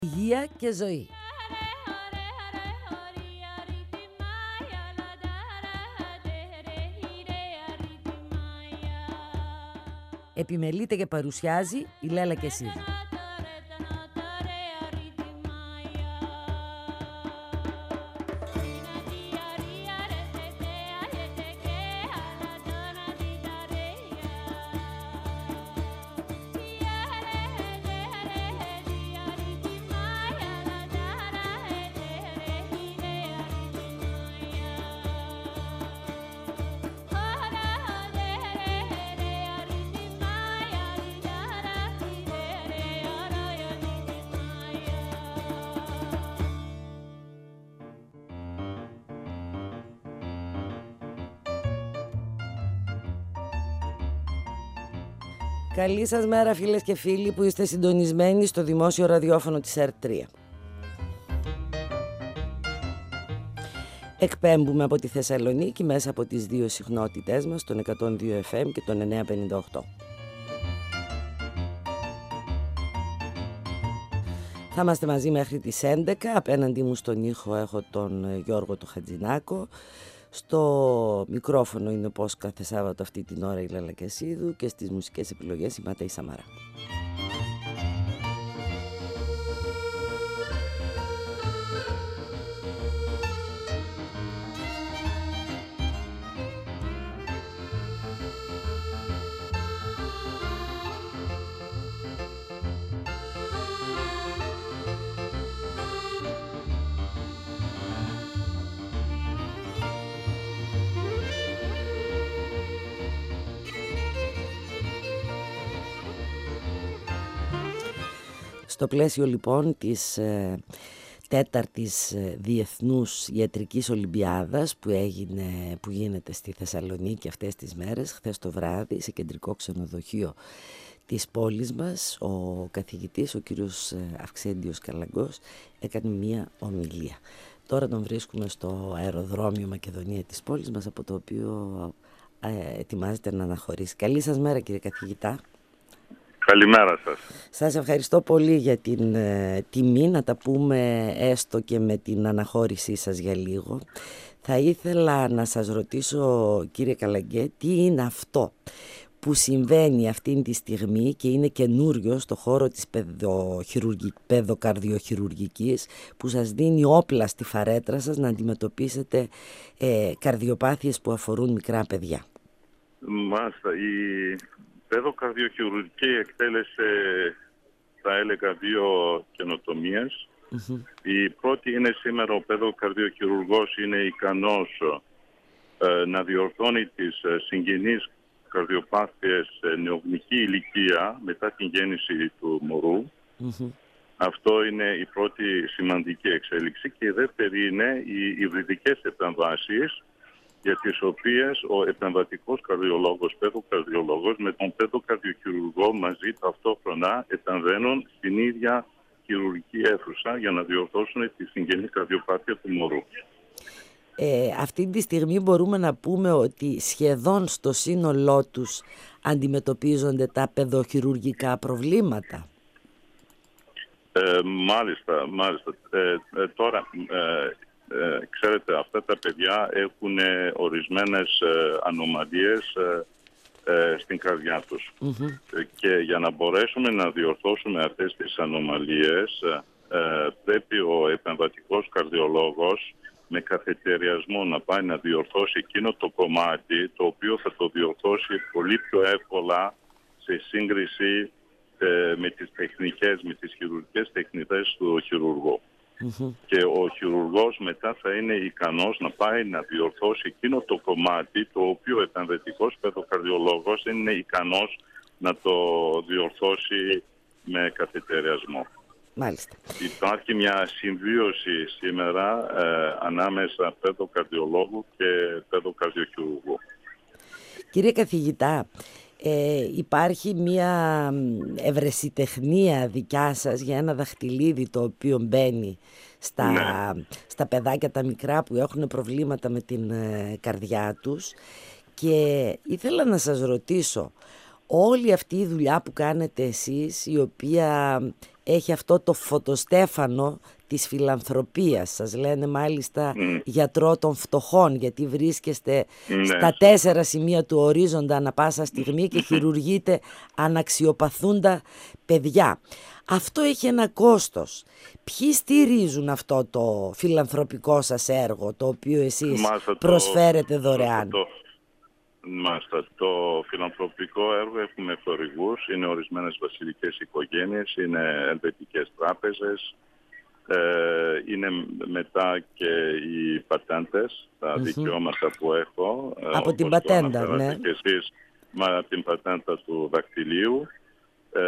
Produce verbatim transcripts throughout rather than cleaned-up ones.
Υγεία και ζωή. Επιμελείται και παρουσιάζει η Λέλα Κεσίδη. Καλή σας μέρα, φίλες και φίλοι που είστε συντονισμένοι στο δημόσιο ραδιόφωνο της ΕΡΤ τρία. Εκπέμπουμε από τη Θεσσαλονίκη μέσα από τις δύο συχνότητές μας, τον εκατόν δύο εφ εμ και τον εννιακόσια πενήντα οκτώ. Θα είμαστε μαζί μέχρι τις έντεκα. Απέναντι μου στον ήχο έχω τον Γιώργο το Χατζηνάκο. Στο μικρόφωνο είναι πως κάθε Σάββατο αυτή την ώρα η Λέλα Κεσίδου και στις μουσικές επιλογές η Ματέη Σαμαρά. Στο πλαίσιο λοιπόν της ε, τέταρτης ε, Διεθνούς Ιατρικής Ολυμπιάδας που, έγινε, που γίνεται στη Θεσσαλονίκη αυτές τις μέρες, χθες το βράδυ σε κεντρικό ξενοδοχείο της πόλης μας, ο καθηγητής, ο κύριος ε, Αυξέντιος Καλαγκός, έκανε μία ομιλία. Τώρα τον βρίσκουμε στο αεροδρόμιο Μακεδονία της πόλης μας, από το οποίο ε, ετοιμάζεται να αναχωρήσει. Καλή σας μέρα, κύριε καθηγητά. Καλημέρα σας. Σας ευχαριστώ πολύ για την ε, τιμή να τα πούμε έστω και με την αναχώρησή σας για λίγο. Θα ήθελα να σας ρωτήσω, κύριε Καλαγκέ, τι είναι αυτό που συμβαίνει αυτή τη στιγμή και είναι καινούριο στο χώρο της παιδοκαρδιοχειρουργικής, που σας δίνει όπλα στη φαρέτρα σας να αντιμετωπίσετε ε, καρδιοπάθειες που αφορούν μικρά παιδιά. Μάλιστα, η παιδοκαρδιοχειρουργική εκτέλεσε, θα έλεγα, δύο καινοτομίες. Mm-hmm. Η πρώτη είναι σήμερα ο παιδοκαρδιοχειρουργός είναι ικανός ε, να διορθώνει τις ε, συγγενείς καρδιοπάθειες σε νεογνική ηλικία μετά την γέννηση του μωρού. Mm-hmm. Αυτό είναι η πρώτη σημαντική εξέλιξη. Και η δεύτερη είναι οι υβριδικές επεμβάσεις, για τις οποίες ο επεμβατικός καρδιολόγος, παιδοκαρδιολόγος με τον παιδοκαρδιοχειρουργό μαζί ταυτόχρονα επεμβαίνουν στην ίδια χειρουργική αίθουσα για να διορθώσουν τη συγγενή καρδιοπάθεια του μωρού. Ε, αυτή τη στιγμή μπορούμε να πούμε ότι σχεδόν στο σύνολό τους αντιμετωπίζονται τα παιδοχειρουργικά προβλήματα. Ε, μάλιστα, μάλιστα. Ε, ε, τώρα... Ε, Ε, ξέρετε, αυτά τα παιδιά έχουν ε, ορισμένες ε, ανομαλίες ε, ε, στην καρδιά τους. Mm-hmm. Ε, και για να μπορέσουμε να διορθώσουμε αυτές τις ανομαλίες ε, πρέπει ο επεμβατικός καρδιολόγος με καθετεριασμό να πάει να διορθώσει εκείνο το κομμάτι το οποίο θα το διορθώσει πολύ πιο εύκολα σε σύγκριση ε, με τις τεχνικές, με τις χειρουργικές τεχνικές του χειρουργού. Mm-hmm. Και ο χειρουργός μετά θα είναι ικανός να πάει να διορθώσει εκείνο το κομμάτι το οποίο ο επεμβατικός παιδοκαρδιολόγος δεν είναι ικανός να το διορθώσει με καθετεριασμό. Μάλιστα. Υπάρχει μια συμβίωση σήμερα ε, ανάμεσα παιδοκαρδιολόγου και παιδοκαρδιοχειρουργού. Κύριε καθηγητά, Ε, υπάρχει μια ευρεσιτεχνία δικιά σας για ένα δαχτυλίδι το οποίο μπαίνει στα, ναι. στα παιδάκια τα μικρά που έχουν προβλήματα με την ε, καρδιά τους, και ήθελα να σας ρωτήσω, όλη αυτή η δουλειά που κάνετε εσείς, η οποία έχει αυτό το φωτοστέφανο της φιλανθρωπίας. Σας λένε μάλιστα mm. γιατρό των φτωχών, γιατί βρίσκεστε mm. στα τέσσερα σημεία του ορίζοντα ανα πάσα στιγμή και χειρουργείτε αναξιοπαθούντα παιδιά. Αυτό έχει ένα κόστος. Ποιοι στηρίζουν αυτό το φιλανθρωπικό σας έργο, το οποίο εσείς Μάλιστα, προσφέρετε το, δωρεάν? Το, το, Μάλιστα, το φιλανθρωπικό έργο έχουμε χορηγούς, είναι ορισμένες βασιλικές οικογένειες, είναι ελβετικές τράπεζες, ε, είναι μετά και οι πατέντες, τα mm-hmm. δικαιώματα που έχω. Από την πατέντα, ναι. Και εσείς, με την πατέντα του δακτυλίου. Ε,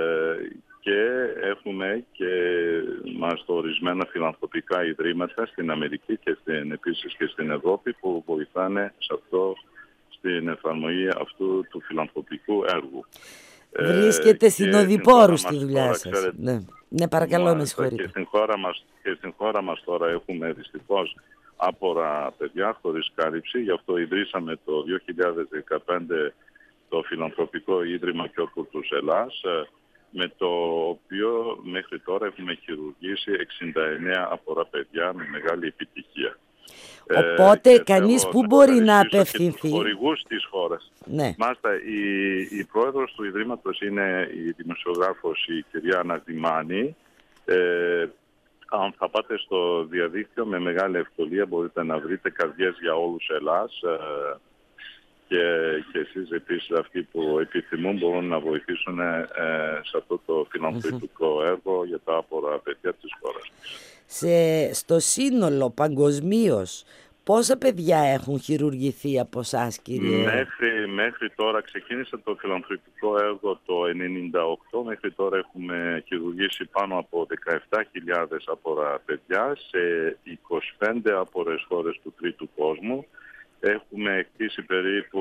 και έχουμε και μας ορισμένα φιλανθρωπικά ιδρύματα στην Αμερική και στην, επίσης και στην Ευρώπη που βοηθάνε σε αυτό, στην εφαρμογή αυτού του φιλανθρωπικού έργου. Βρίσκεται ε, συνοδοιπόρου στη δουλειά τώρα, σας. Ξέρετε, ναι. ναι, παρακαλώ, με συγχωρείτε. Και στην, χώρα μας, και στην χώρα μας τώρα έχουμε δυστυχώς άπορα παιδιά χωρίς κάλυψη. Γι' αυτό ιδρύσαμε το δύο χιλιάδες δεκαπέντε το Φιλανθρωπικό Ίδρυμα Κιόρκουρτους Ελλάς, με το οποίο μέχρι τώρα έχουμε χειρουργήσει εξήντα εννέα άπορα παιδιά με μεγάλη επιτυχία. Οπότε ε, κανείς που μπορεί να απευθυνθεί. Χορηγούς της χώρας. Ναι. Μάλιστα, η, η πρόεδρος του Ιδρύματος είναι η δημοσιογράφος η κυρία Αναδημάνη. Ε, αν θα πάτε στο διαδίκτυο με μεγάλη ευκολία μπορείτε να βρείτε καρδιές για όλους Ελλάς. Ε, και, και εσείς επίσης αυτοί που επιθυμούν μπορούν να βοηθήσουν ε, σε αυτό το φιλανθρωπικό έργο για τα άπορα παιδιά της χώρας. Σε, στο σύνολο παγκοσμίως πόσα παιδιά έχουν χειρουργηθεί από εσάς, κύριε? Μέχρι, μέχρι τώρα ξεκίνησε το φιλανθρωπικό έργο το ενενήντα οκτώ. Μέχρι τώρα έχουμε χειρουργήσει πάνω από δεκαεπτά χιλιάδες άπορα παιδιά σε είκοσι πέντε άπορες χώρες του τρίτου κόσμου. Έχουμε χτίσει περίπου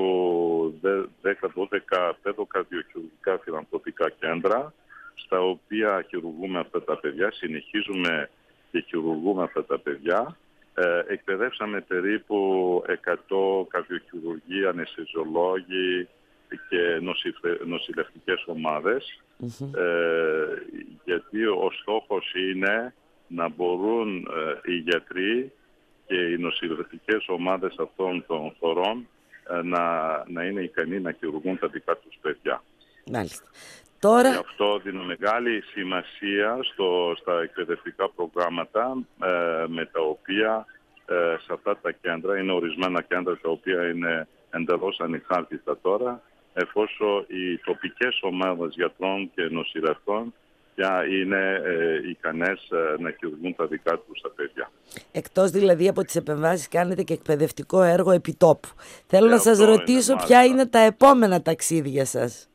δέκα δώδεκα παιδοκαρδιοχειρουργικά φιλανθρωπικά κέντρα, στα οποία χειρουργούμε αυτά τα παιδιά, συνεχίζουμε και χειρουργούμε αυτά τα παιδιά. Ε, εκπαιδεύσαμε περίπου εκατό καρδιοχειρουργοί, αναισθησιολόγοι και νοσηλευτικές ομάδες, mm-hmm. ε, γιατί ο στόχος είναι να μπορούν ε, οι γιατροί και οι νοσηλευτικές ομάδες αυτών των χωρών ε, να, να είναι ικανοί να χειρουργούν τα δικά τους παιδιά. Μάλιστα. Τώρα... Γι' αυτό δίνω μεγάλη σημασία στο, στα εκπαιδευτικά προγράμματα ε, με τα οποία ε, σε αυτά τα κέντρα, είναι ορισμένα κέντρα τα οποία είναι εντελώς ανεξάρτητα τώρα, εφόσον οι τοπικές ομάδες γιατρών και νοσηλευτών πια είναι ε, ικανές ε, να χειρουργούν τα δικά τους τα παιδιά. Εκτός δηλαδή από τις επεμβάσεις κάνετε και εκπαιδευτικό έργο επιτόπου. Θέλω ε, να σας ρωτήσω είναι, ποια είναι τα επόμενα ταξίδια σας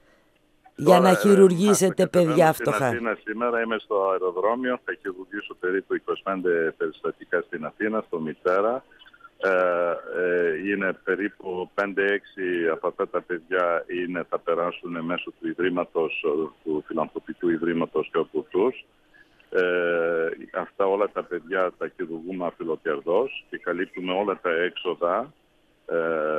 για τώρα, να χειρουργήσετε ε, παιδιά φτωχά. Στην Αθήνα σήμερα είμαι στο αεροδρόμιο, θα χειρουργήσω περίπου είκοσι πέντε περιστατικά στην Αθήνα, στο Μητέρα. Ε, ε, είναι περίπου πέντε έξι από αυτά τα παιδιά είναι, θα περάσουν μέσω του Ιδρύματος, του Φιλανθρωπικού Ιδρύματος Κιόρκουρτους. Ε, αυτά όλα τα παιδιά τα χειρουργούμε αφιλοκερδώς και καλύπτουμε όλα τα έξοδα ε,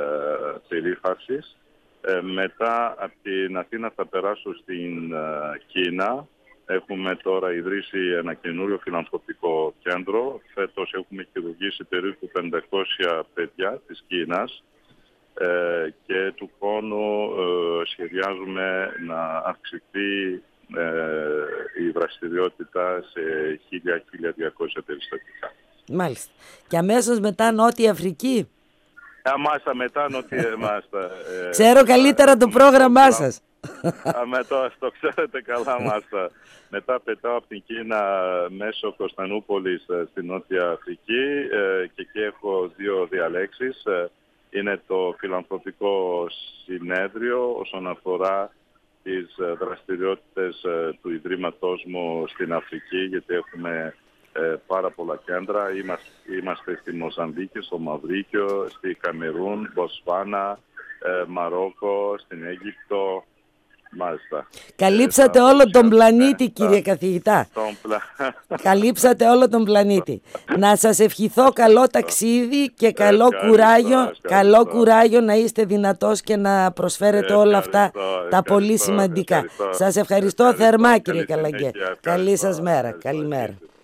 περίφαρσης. Ε, μετά από την Αθήνα θα περάσω στην ε, Κίνα. Έχουμε τώρα ιδρύσει ένα καινούριο φιλανθρωπικό κέντρο. Φέτος έχουμε χειρουργήσει περίπου πεντακόσια παιδιά της Κίνας ε, και του χρόνου ε, σχεδιάζουμε να αυξηθεί ε, η δραστηριότητα σε χίλια με χίλια διακόσια περιστατικά. Μάλιστα. Και αμέσως μετά Νότια Αφρική. Μάλιστα, μετά Νότια μάλιστα. Ε, Ξέρω καλύτερα το πρόγραμμά σας. Με το, το ξέρετε καλά μάλιστα. Μετά πετάω από την Κίνα μέσω Κωνσταντινούπολης στην Νότια Αφρική ε, και εκεί έχω δύο διαλέξεις. Ε, είναι το φιλανθρωπικό συνέδριο όσον αφορά τις δραστηριότητες ε, του Ιδρύματός μου στην Αφρική, γιατί έχουμε ε, πάρα πολλά κέντρα. Είμαστε, είμαστε στη Μοζαμβίκη, στο Μαυρίκιο, στη Καμερούν, Μποσφάνα, ε, Μαρόκο, στην Αίγυπτο. Μάλιστα. Καλύψατε Ε, όλο τον ναι, πλανήτη, θα- κύριε καθηγητά. τον πλα... Καλύψατε όλο τον πλανήτη. Να σας ευχηθώ καλό ταξίδι και καλό Ευχαριστώ, κουράγιο, ευχαριστώ. καλό κουράγιο να είστε δυνατός και να προσφέρετε όλα αυτά Ευχαριστώ, τα πολύ ευχαριστώ, σημαντικά. ευχαριστώ. Σας ευχαριστώ Ευχαριστώ. θερμά, Καλή κύριε Καλαγκέ. συνέχεια. Καλή Ευχαριστώ, σας μέρα. ευχαριστώ. Καλημέρα.